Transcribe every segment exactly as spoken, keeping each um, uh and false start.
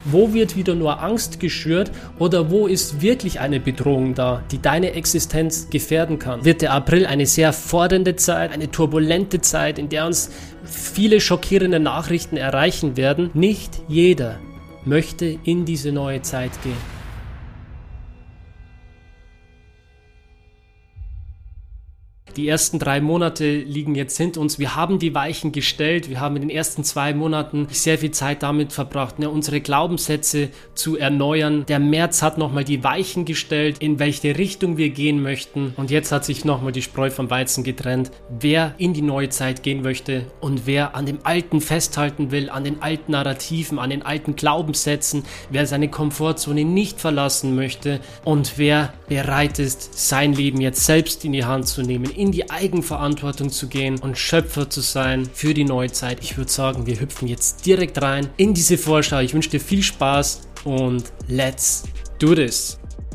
Wo wird wieder nur Angst geschürt oder wo ist wirklich eine Bedrohung da, die deine Existenz gefährden kann? Wird der April eine sehr fordernde Zeit, eine turbulente Zeit, in der uns viele schockierende Nachrichten erreichen werden? Nicht jeder möchte in diese neue Zeit gehen. Die ersten drei Monate liegen jetzt hinter uns. Wir haben die Weichen gestellt. Wir haben in den ersten zwei Monaten sehr viel Zeit damit verbracht, ne, unsere Glaubenssätze zu erneuern. Der März hat nochmal die Weichen gestellt, in welche Richtung wir gehen möchten. Und jetzt hat sich nochmal die Spreu vom Weizen getrennt. Wer in die neue Zeit gehen möchte und wer an dem Alten festhalten will, an den alten Narrativen, an den alten Glaubenssätzen, wer seine Komfortzone nicht verlassen möchte und wer bereit ist, sein Leben jetzt selbst in die Hand zu nehmen, in die Eigenverantwortung zu gehen und Schöpfer zu sein für die neue Zeit. Ich würde sagen, wir hüpfen jetzt direkt rein in diese Vorschau. Ich wünsche dir viel Spaß und let's do this.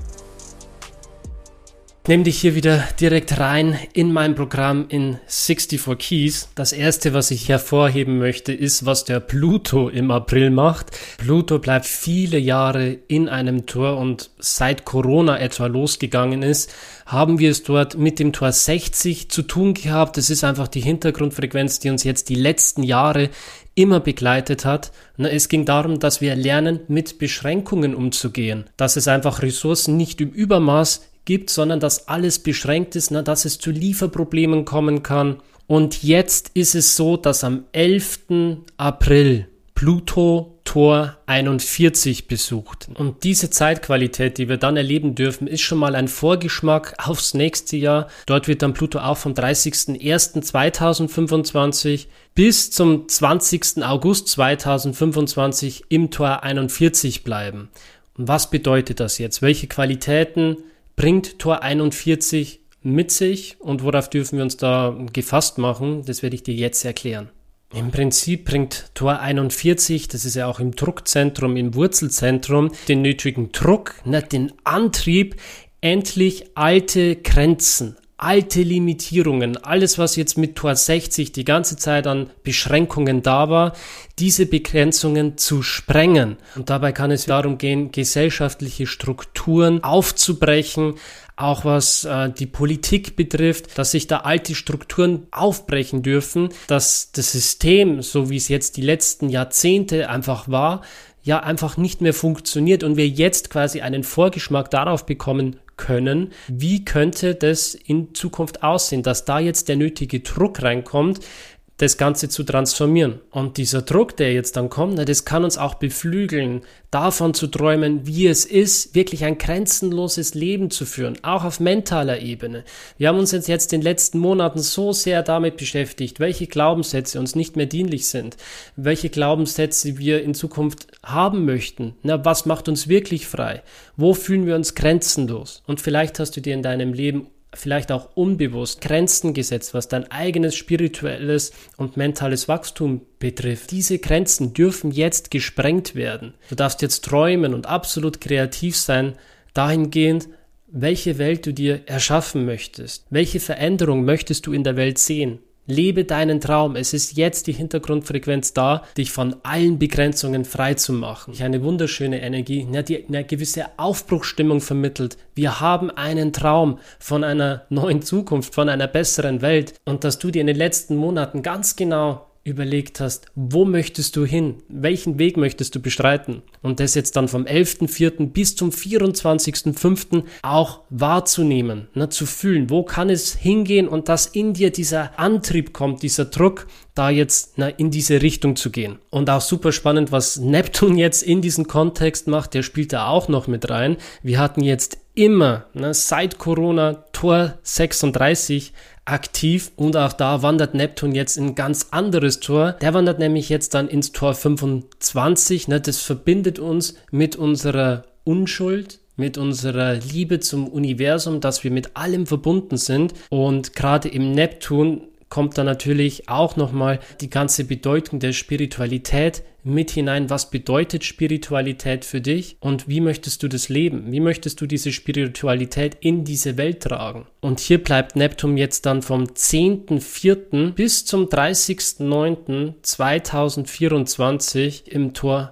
Ich nehme dich hier wieder direkt rein in mein Programm in sixty-four Keys. Das erste, was ich hervorheben möchte, ist, was der Pluto im April macht. Pluto bleibt viele Jahre in einem Tor und seit Corona etwa losgegangen ist, haben wir es dort mit dem Tor sechzig zu tun gehabt. Das ist einfach die Hintergrundfrequenz, die uns jetzt die letzten Jahre immer begleitet hat. Es ging darum, dass wir lernen, mit Beschränkungen umzugehen, dass es einfach Ressourcen nicht im Übermaß gibt, sondern dass alles beschränkt ist, na, dass es zu Lieferproblemen kommen kann. Und jetzt ist es so, dass am elften April Pluto Tor einundvierzig besucht. Und diese Zeitqualität, die wir dann erleben dürfen, ist schon mal ein Vorgeschmack aufs nächste Jahr. Dort wird dann Pluto auch vom dreißigsten ersten zweitausendfünfundzwanzig bis zum zwanzigsten August zweitausendfünfundzwanzig im Tor einundvierzig bleiben. Und was bedeutet das jetzt? Welche Qualitäten bringt Tor einundvierzig mit sich und worauf dürfen wir uns da gefasst machen? Das werde ich dir jetzt erklären. Im Prinzip bringt Tor einundvierzig, das ist ja auch im Druckzentrum, im Wurzelzentrum, den nötigen Druck, ne, den Antrieb, endlich alte Grenzen, alte Limitierungen, alles was jetzt mit Tor sechzig die ganze Zeit an Beschränkungen da war, diese Begrenzungen zu sprengen. Und dabei kann es darum gehen, gesellschaftliche Strukturen aufzubrechen, auch was äh, die Politik betrifft, dass sich da alte Strukturen aufbrechen dürfen, dass das System, so wie es jetzt die letzten Jahrzehnte einfach war, ja einfach nicht mehr funktioniert und wir jetzt quasi einen Vorgeschmack darauf bekommen können, wie könnte das in Zukunft aussehen, dass da jetzt der nötige Druck reinkommt, das Ganze zu transformieren. Und dieser Druck, der jetzt dann kommt, na, das kann uns auch beflügeln, davon zu träumen, wie es ist, wirklich ein grenzenloses Leben zu führen, auch auf mentaler Ebene. Wir haben uns jetzt, jetzt in den letzten Monaten so sehr damit beschäftigt, welche Glaubenssätze uns nicht mehr dienlich sind, welche Glaubenssätze wir in Zukunft haben möchten. Na, was macht uns wirklich frei? Wo fühlen wir uns grenzenlos? Und vielleicht hast du dir in deinem Leben vielleicht auch unbewusst Grenzen gesetzt, was dein eigenes spirituelles und mentales Wachstum betrifft. Diese Grenzen dürfen jetzt gesprengt werden. Du darfst jetzt träumen und absolut kreativ sein, dahingehend, welche Welt du dir erschaffen möchtest. Welche Veränderung möchtest du in der Welt sehen? Lebe deinen Traum. Es ist jetzt die Hintergrundfrequenz da, dich von allen Begrenzungen frei zu machen. Eine wunderschöne Energie, die eine gewisse Aufbruchsstimmung vermittelt. Wir haben einen Traum von einer neuen Zukunft, von einer besseren Welt. Und dass du dir in den letzten Monaten ganz genau überlegt hast, wo möchtest du hin? Welchen Weg möchtest du bestreiten? Und das jetzt dann vom elften vierten bis zum vierundzwanzigsten fünften auch wahrzunehmen, ne, zu fühlen, wo kann es hingehen und dass in dir dieser Antrieb kommt, dieser Druck, da jetzt na, in diese Richtung zu gehen. Und auch super spannend, was Neptun jetzt in diesen Kontext macht, der spielt da auch noch mit rein. Wir hatten jetzt immer, ne, seit Corona, Tor sechsunddreißig aktiv und auch da wandert Neptun jetzt in ein ganz anderes Tor. Der wandert nämlich jetzt dann ins Tor fünfundzwanzig. Ne? Das verbindet uns mit unserer Unschuld, mit unserer Liebe zum Universum, dass wir mit allem verbunden sind. Und gerade im Neptun kommt da natürlich auch nochmal die ganze Bedeutung der Spiritualität mit hinein. Was bedeutet Spiritualität für dich und wie möchtest du das leben? Wie möchtest du diese Spiritualität in diese Welt tragen? Und hier bleibt Neptun jetzt dann vom zehnten vierten bis zum dreißigsten neunten zweitausendvierundzwanzig im Tor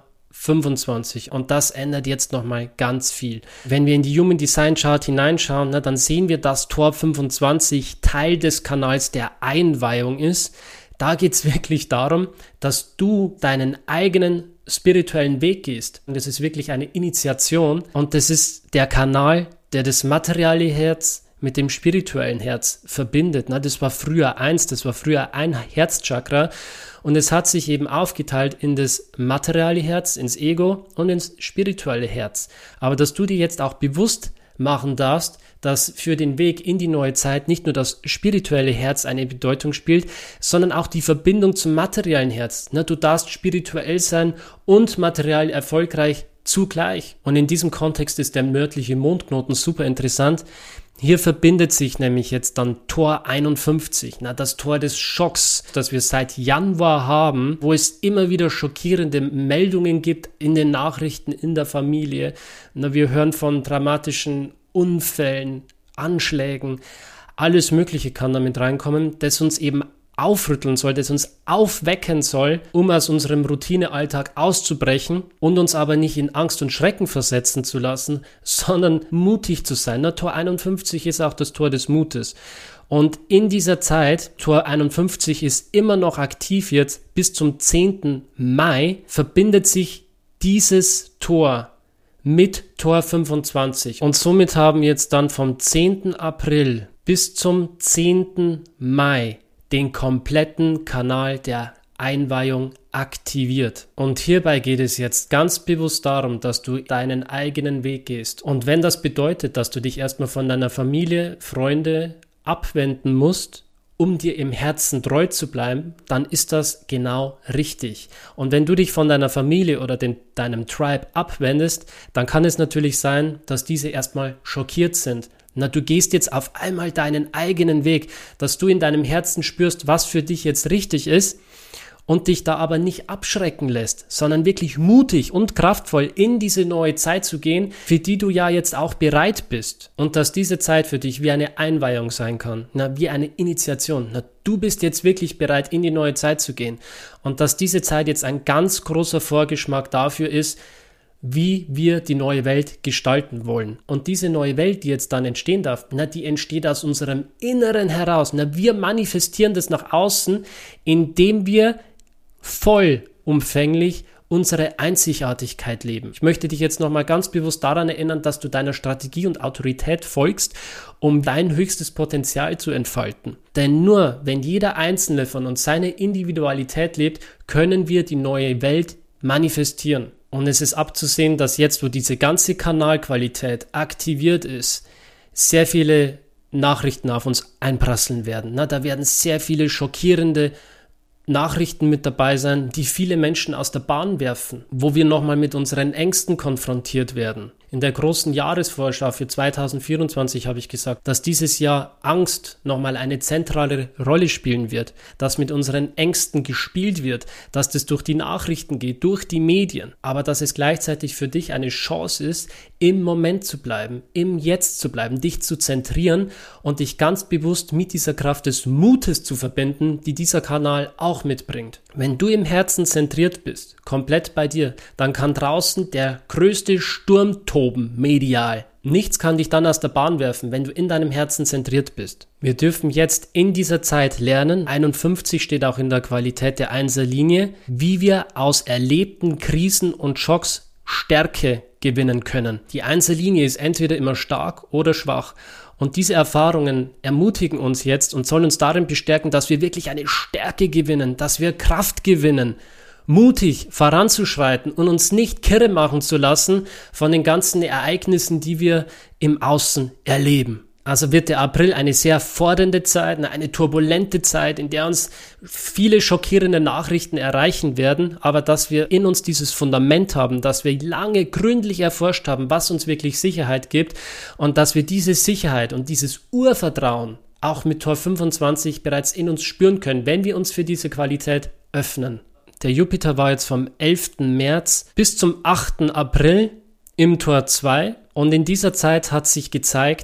fünfundzwanzig. Und das ändert jetzt nochmal ganz viel. Wenn wir in die Human Design Chart hineinschauen, na, dann sehen wir, dass Tor fünfundzwanzig Teil des Kanals der Einweihung ist. Da geht es wirklich darum, dass du deinen eigenen spirituellen Weg gehst. Und das ist wirklich eine Initiation. Und das ist der Kanal, der das materielle Herz mit dem spirituellen Herz verbindet. Das war früher eins, das war früher ein Herzchakra. Und es hat sich eben aufgeteilt in das materielle Herz, ins Ego und ins spirituelle Herz. Aber dass du dir jetzt auch bewusst machen darfst, dass für den Weg in die neue Zeit nicht nur das spirituelle Herz eine Bedeutung spielt, sondern auch die Verbindung zum materiellen Herz. Du darfst spirituell sein und materiell erfolgreich zugleich. Und in diesem Kontext ist der nördliche Mondknoten super interessant. Hier verbindet sich nämlich jetzt dann Tor einundfünfzig, na, das Tor des Schocks, das wir seit Januar haben, wo es immer wieder schockierende Meldungen gibt in den Nachrichten, in der Familie. Na, wir hören von dramatischen Unfällen, Anschlägen, alles Mögliche kann damit reinkommen, das uns eben aufrütteln soll, das uns aufwecken soll, um aus unserem Routinealltag auszubrechen und uns aber nicht in Angst und Schrecken versetzen zu lassen, sondern mutig zu sein. Na, Tor einundfünfzig ist auch das Tor des Mutes. Und in dieser Zeit, Tor einundfünfzig ist immer noch aktiv jetzt, bis zum zehnten Mai, verbindet sich dieses Tor mit Tor fünfundzwanzig. Und somit haben wir jetzt dann vom zehnten April bis zum zehnten Mai den kompletten Kanal der Einweihung aktiviert. Und hierbei geht es jetzt ganz bewusst darum, dass du deinen eigenen Weg gehst. Und wenn das bedeutet, dass du dich erstmal von deiner Familie, Freunde abwenden musst, um dir im Herzen treu zu bleiben, dann ist das genau richtig. Und wenn du dich von deiner Familie oder den, deinem Tribe abwendest, dann kann es natürlich sein, dass diese erstmal schockiert sind. Na, du gehst jetzt auf einmal deinen eigenen Weg, dass du in deinem Herzen spürst, was für dich jetzt richtig ist und dich da aber nicht abschrecken lässt, sondern wirklich mutig und kraftvoll in diese neue Zeit zu gehen, für die du ja jetzt auch bereit bist. Und dass diese Zeit für dich wie eine Einweihung sein kann, na, wie eine Initiation. Na, du bist jetzt wirklich bereit, in die neue Zeit zu gehen. Und dass diese Zeit jetzt ein ganz großer Vorgeschmack dafür ist, wie wir die neue Welt gestalten wollen. Und diese neue Welt, die jetzt dann entstehen darf, na, die entsteht aus unserem Inneren heraus. Na, wir manifestieren das nach außen, indem wir vollumfänglich unsere Einzigartigkeit leben. Ich möchte dich jetzt nochmal ganz bewusst daran erinnern, dass du deiner Strategie und Autorität folgst, um dein höchstes Potenzial zu entfalten. Denn nur wenn jeder Einzelne von uns seine Individualität lebt, können wir die neue Welt manifestieren. Und es ist abzusehen, dass jetzt, wo diese ganze Kanalqualität aktiviert ist, sehr viele Nachrichten auf uns einprasseln werden. Na, da werden sehr viele schockierende Nachrichten mit dabei sein, die viele Menschen aus der Bahn werfen, wo wir nochmal mit unseren Ängsten konfrontiert werden. In der großen Jahresvorschau für zweitausendvierundzwanzig habe ich gesagt, dass dieses Jahr Angst nochmal eine zentrale Rolle spielen wird, dass mit unseren Ängsten gespielt wird, dass das durch die Nachrichten geht, durch die Medien, aber dass es gleichzeitig für dich eine Chance ist, im Moment zu bleiben, im Jetzt zu bleiben, dich zu zentrieren und dich ganz bewusst mit dieser Kraft des Mutes zu verbinden, die dieser Kanal auch mitbringt. Wenn du im Herzen zentriert bist, komplett bei dir, dann kann draußen der größte Sturm toben, medial. Nichts kann dich dann aus der Bahn werfen, wenn du in deinem Herzen zentriert bist. Wir dürfen jetzt in dieser Zeit lernen, einundfünfzig steht auch in der Qualität der Einserlinie, wie wir aus erlebten Krisen und Schocks Stärke gewinnen können. Die Einserlinie ist entweder immer stark oder schwach. Und diese Erfahrungen ermutigen uns jetzt und sollen uns darin bestärken, dass wir wirklich eine Stärke gewinnen, dass wir Kraft gewinnen, mutig voranzuschreiten und uns nicht kirre machen zu lassen von den ganzen Ereignissen, die wir im Außen erleben. Also wird der April eine sehr fordernde Zeit, eine turbulente Zeit, in der uns viele schockierende Nachrichten erreichen werden, aber dass wir in uns dieses Fundament haben, dass wir lange gründlich erforscht haben, was uns wirklich Sicherheit gibt und dass wir diese Sicherheit und dieses Urvertrauen auch mit Tor fünfundzwanzig bereits in uns spüren können, wenn wir uns für diese Qualität öffnen. Der Jupiter war jetzt vom elften März bis zum achten April im Tor zwei und in dieser Zeit hat sich gezeigt,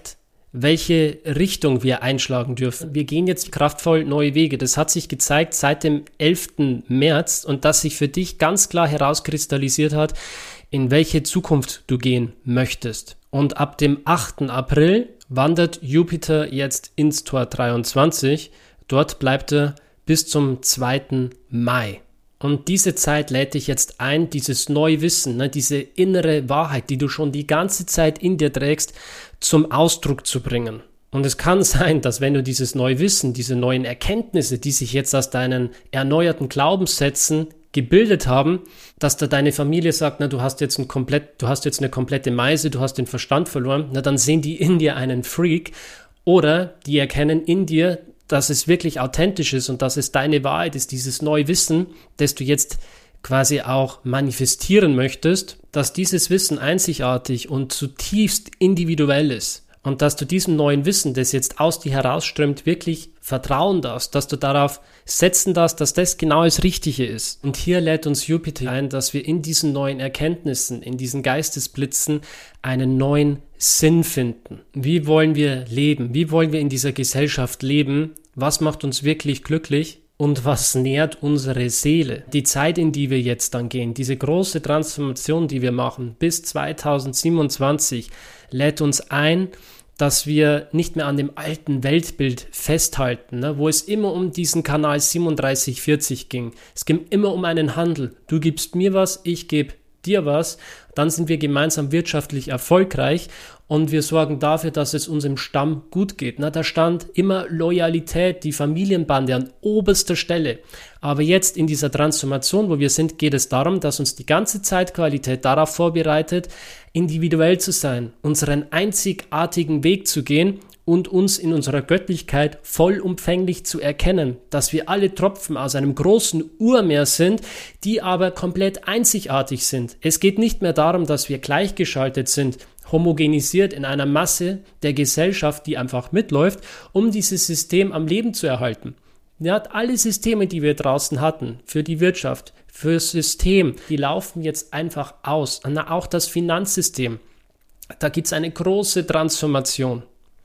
welche Richtung wir einschlagen dürfen. Wir gehen jetzt kraftvoll neue Wege. Das hat sich gezeigt seit dem elften März und dass sich für dich ganz klar herauskristallisiert hat, in welche Zukunft du gehen möchtest. Und ab dem achten April wandert Jupiter jetzt ins Tor dreiundzwanzig. Dort bleibt er bis zum zweiten Mai. Und diese Zeit lädt dich jetzt ein, dieses neue Wissen, ne, diese innere Wahrheit, die du schon die ganze Zeit in dir trägst, zum Ausdruck zu bringen. Und es kann sein, dass wenn du dieses neue Wissen, diese neuen Erkenntnisse, die sich jetzt aus deinen erneuerten Glaubenssätzen gebildet haben, dass da deine Familie sagt, na, du hast jetzt ein komplett, du hast jetzt eine komplette Meise, du hast den Verstand verloren, na, dann sehen die in dir einen Freak oder die erkennen in dir, dass es wirklich authentisch ist und dass es deine Wahrheit ist, dieses neue Wissen, das du jetzt quasi auch manifestieren möchtest, dass dieses Wissen einzigartig und zutiefst individuell ist. Und dass du diesem neuen Wissen, das jetzt aus dir herausströmt, wirklich vertrauen darfst, dass du darauf setzen darfst, dass das genau das Richtige ist. Und hier lädt uns Jupiter ein, dass wir in diesen neuen Erkenntnissen, in diesen Geistesblitzen einen neuen Sinn finden. Wie wollen wir leben? Wie wollen wir in dieser Gesellschaft leben? Was macht uns wirklich glücklich? Und was nährt unsere Seele? Die Zeit, in die wir jetzt dann gehen, diese große Transformation, die wir machen, bis zweitausendsiebenundzwanzig, lädt uns ein, dass wir nicht mehr an dem alten Weltbild festhalten, ne, wo es immer um diesen Kanal siebenunddreißig vierzig ging. Es ging immer um einen Handel. Du gibst mir was, ich gebe dir was. Dann sind wir gemeinsam wirtschaftlich erfolgreich und wir sorgen dafür, dass es uns im Stamm gut geht. Na, da stand immer Loyalität, die Familienbande an oberster Stelle. Aber jetzt in dieser Transformation, wo wir sind, geht es darum, dass uns die ganze Zeitqualität darauf vorbereitet, individuell zu sein, unseren einzigartigen Weg zu gehen und uns in unserer Göttlichkeit vollumfänglich zu erkennen, dass wir alle Tropfen aus einem großen Urmeer sind, die aber komplett einzigartig sind. Es geht nicht mehr darum, dass wir gleichgeschaltet sind, homogenisiert in einer Masse der Gesellschaft, die einfach mitläuft, um dieses System am Leben zu erhalten. Ja, alle Systeme, die wir draußen hatten, für die Wirtschaft, fürs System, die laufen jetzt einfach aus. Und auch das Finanzsystem, da gibt es eine große Transformation.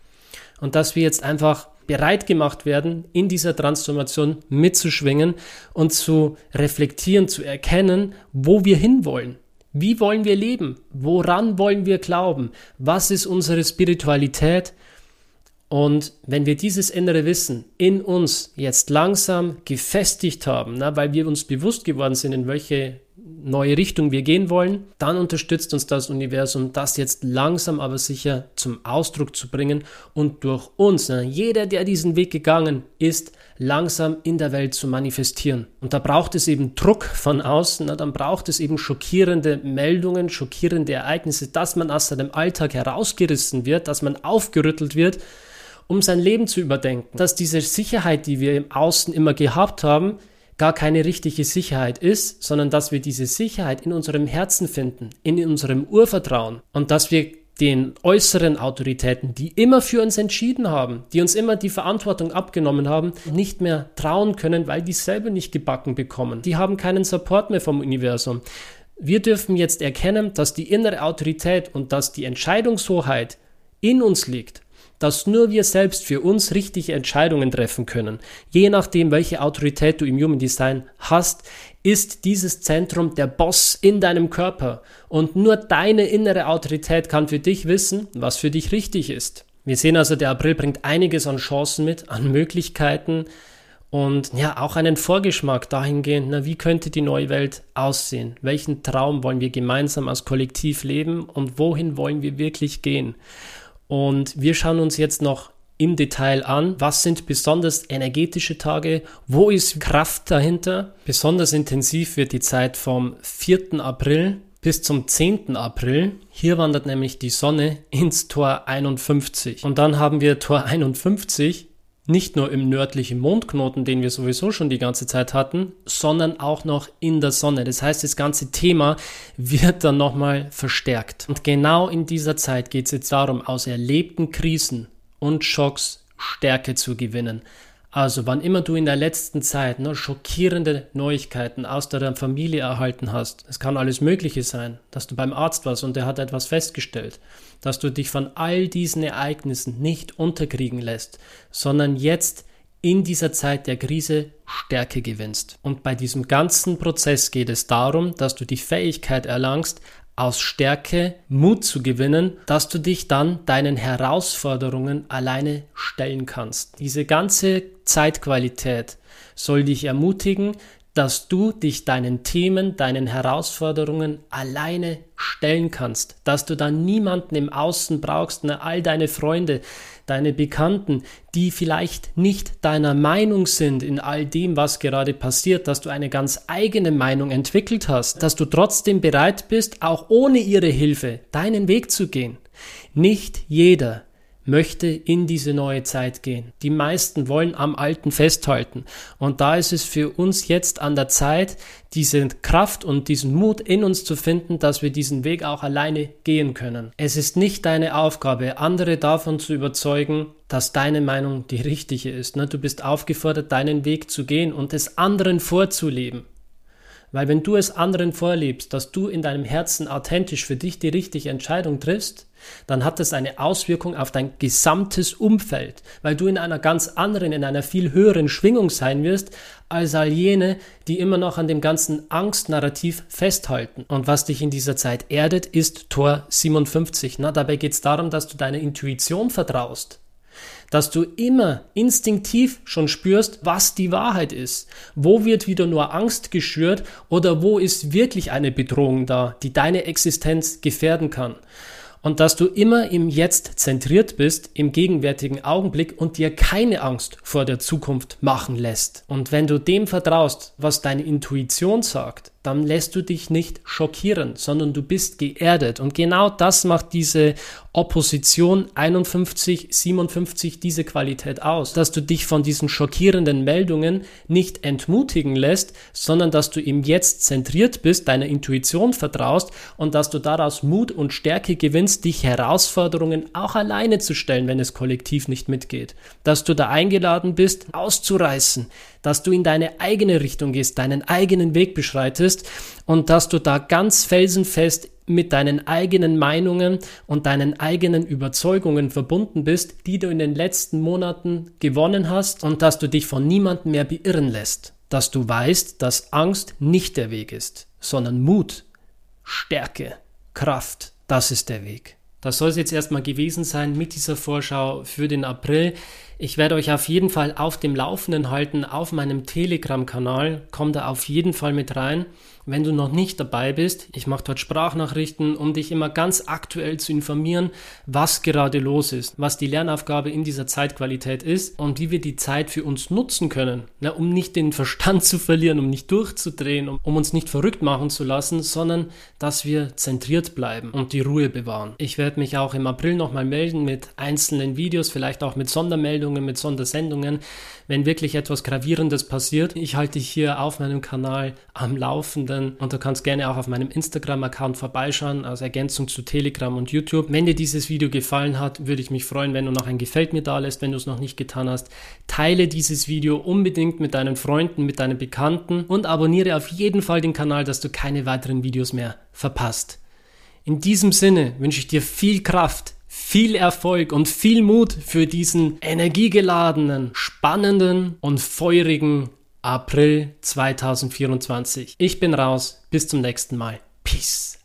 Und dass wir jetzt einfach bereit gemacht werden, in dieser Transformation mitzuschwingen und zu reflektieren, zu erkennen, wo wir hinwollen. Wie wollen wir leben? Woran wollen wir glauben? Was ist unsere Spiritualität? Und wenn wir dieses innere Wissen in uns jetzt langsam gefestigt haben, na, weil wir uns bewusst geworden sind, in welche neue Richtung wir gehen wollen, dann unterstützt uns das Universum, das jetzt langsam aber sicher zum Ausdruck zu bringen und durch uns, na, jeder, der diesen Weg gegangen ist, langsam in der Welt zu manifestieren. Und da braucht es eben Druck von außen, na, dann braucht es eben schockierende Meldungen, schockierende Ereignisse, dass man aus seinem Alltag herausgerissen wird, dass man aufgerüttelt wird, um sein Leben zu überdenken. Dass diese Sicherheit, die wir im Außen immer gehabt haben, gar keine richtige Sicherheit ist, sondern dass wir diese Sicherheit in unserem Herzen finden, in unserem Urvertrauen und dass wir den äußeren Autoritäten, die immer für uns entschieden haben, die uns immer die Verantwortung abgenommen haben, nicht mehr trauen können, weil die selber nicht gebacken bekommen. Die haben keinen Support mehr vom Universum. Wir dürfen jetzt erkennen, dass die innere Autorität und dass die Entscheidungshoheit in uns liegt, dass nur wir selbst für uns richtige Entscheidungen treffen können. Je nachdem, welche Autorität du im Human Design hast, ist dieses Zentrum der Boss in deinem Körper. Und nur deine innere Autorität kann für dich wissen, was für dich richtig ist. Wir sehen also, der April bringt einiges an Chancen mit, an Möglichkeiten und ja, auch einen Vorgeschmack dahingehend, na, wie könnte die neue Welt aussehen? Welchen Traum wollen wir gemeinsam als Kollektiv leben und wohin wollen wir wirklich gehen? Und wir schauen uns jetzt noch im Detail an, was sind besonders energetische Tage, wo ist Kraft dahinter. Besonders intensiv wird die Zeit vom vierten April bis zum zehnten April. Hier wandert nämlich die Sonne ins Tor einundfünfzig. Und dann haben wir Tor einundfünfzig nicht nur im nördlichen Mondknoten, den wir sowieso schon die ganze Zeit hatten, sondern auch noch in der Sonne. Das heißt, das ganze Thema wird dann nochmal verstärkt. Und genau in dieser Zeit geht es jetzt darum, aus erlebten Krisen und Schocks Stärke zu gewinnen. Also wann immer du in der letzten Zeit ne, schockierende Neuigkeiten aus deiner Familie erhalten hast, es kann alles Mögliche sein, dass du beim Arzt warst und der hat etwas festgestellt, dass du dich von all diesen Ereignissen nicht unterkriegen lässt, sondern jetzt in dieser Zeit der Krise Stärke gewinnst. Und bei diesem ganzen Prozess geht es darum, dass du die Fähigkeit erlangst, aus Stärke Mut zu gewinnen, dass du dich dann deinen Herausforderungen alleine stellen kannst. Diese ganze Zeitqualität soll dich ermutigen, dass du dich deinen Themen, deinen Herausforderungen alleine stellen kannst, dass du dann niemanden im Außen brauchst, ne, all deine Freunde, deine Bekannten, die vielleicht nicht deiner Meinung sind in all dem, was gerade passiert, dass du eine ganz eigene Meinung entwickelt hast, dass du trotzdem bereit bist, auch ohne ihre Hilfe deinen Weg zu gehen. Nicht jeder möchte in diese neue Zeit gehen. Die meisten wollen am Alten festhalten. Und da ist es für uns jetzt an der Zeit, diese Kraft und diesen Mut in uns zu finden, dass wir diesen Weg auch alleine gehen können. Es ist nicht deine Aufgabe, andere davon zu überzeugen, dass deine Meinung die richtige ist. Du bist aufgefordert, deinen Weg zu gehen und es anderen vorzuleben. Weil wenn du es anderen vorlebst, dass du in deinem Herzen authentisch für dich die richtige Entscheidung triffst, dann hat das eine Auswirkung auf dein gesamtes Umfeld, weil du in einer ganz anderen, in einer viel höheren Schwingung sein wirst, als all jene, die immer noch an dem ganzen Angstnarrativ festhalten. Und was dich in dieser Zeit erdet, ist Tor siebenundfünfzig. Na, dabei geht es darum, dass du deiner Intuition vertraust. Dass du immer instinktiv schon spürst, was die Wahrheit ist. Wo wird wieder nur Angst geschürt oder wo ist wirklich eine Bedrohung da, die deine Existenz gefährden kann. Und dass du immer im Jetzt zentriert bist, im gegenwärtigen Augenblick und dir keine Angst vor der Zukunft machen lässt. Und wenn du dem vertraust, was deine Intuition sagt, dann lässt du dich nicht schockieren, sondern du bist geerdet. Und genau das macht diese Opposition einundfünfzig, siebenundfünfzig diese Qualität aus, dass du dich von diesen schockierenden Meldungen nicht entmutigen lässt, sondern dass du im Jetzt zentriert bist, deiner Intuition vertraust und dass du daraus Mut und Stärke gewinnst, dich Herausforderungen auch alleine zu stellen, wenn es kollektiv nicht mitgeht. Dass du da eingeladen bist, auszureißen, dass du in deine eigene Richtung gehst, deinen eigenen Weg beschreitest und dass du da ganz felsenfest mit deinen eigenen Meinungen und deinen eigenen Überzeugungen verbunden bist, die du in den letzten Monaten gewonnen hast und dass du dich von niemandem mehr beirren lässt. Dass du weißt, dass Angst nicht der Weg ist, sondern Mut, Stärke, Kraft, das ist der Weg. Das soll es jetzt erstmal gewesen sein mit dieser Vorschau für den April. Ich werde euch auf jeden Fall auf dem Laufenden halten auf meinem Telegram-Kanal. Komm da auf jeden Fall mit rein. Wenn du noch nicht dabei bist, ich mache dort Sprachnachrichten, um dich immer ganz aktuell zu informieren, was gerade los ist, was die Lernaufgabe in dieser Zeitqualität ist und wie wir die Zeit für uns nutzen können, ne, um nicht den Verstand zu verlieren, um nicht durchzudrehen, um, um uns nicht verrückt machen zu lassen, sondern dass wir zentriert bleiben und die Ruhe bewahren. Ich werde mich auch im April nochmal melden mit einzelnen Videos, vielleicht auch mit Sondermeldungen, mit Sondersendungen, wenn wirklich etwas Gravierendes passiert. Ich halte dich hier auf meinem Kanal am Laufenden und du kannst gerne auch auf meinem Instagram-Account vorbeischauen, als Ergänzung zu Telegram und YouTube. Wenn dir dieses Video gefallen hat, würde ich mich freuen, wenn du noch ein Gefällt mir da lässt, wenn du es noch nicht getan hast. Teile dieses Video unbedingt mit deinen Freunden, mit deinen Bekannten und abonniere auf jeden Fall den Kanal, dass du keine weiteren Videos mehr verpasst. In diesem Sinne wünsche ich dir viel Kraft, viel Erfolg und viel Mut für diesen energiegeladenen, spannenden und feurigen April zweitausendvierundzwanzig. Ich bin raus. Bis zum nächsten Mal. Peace.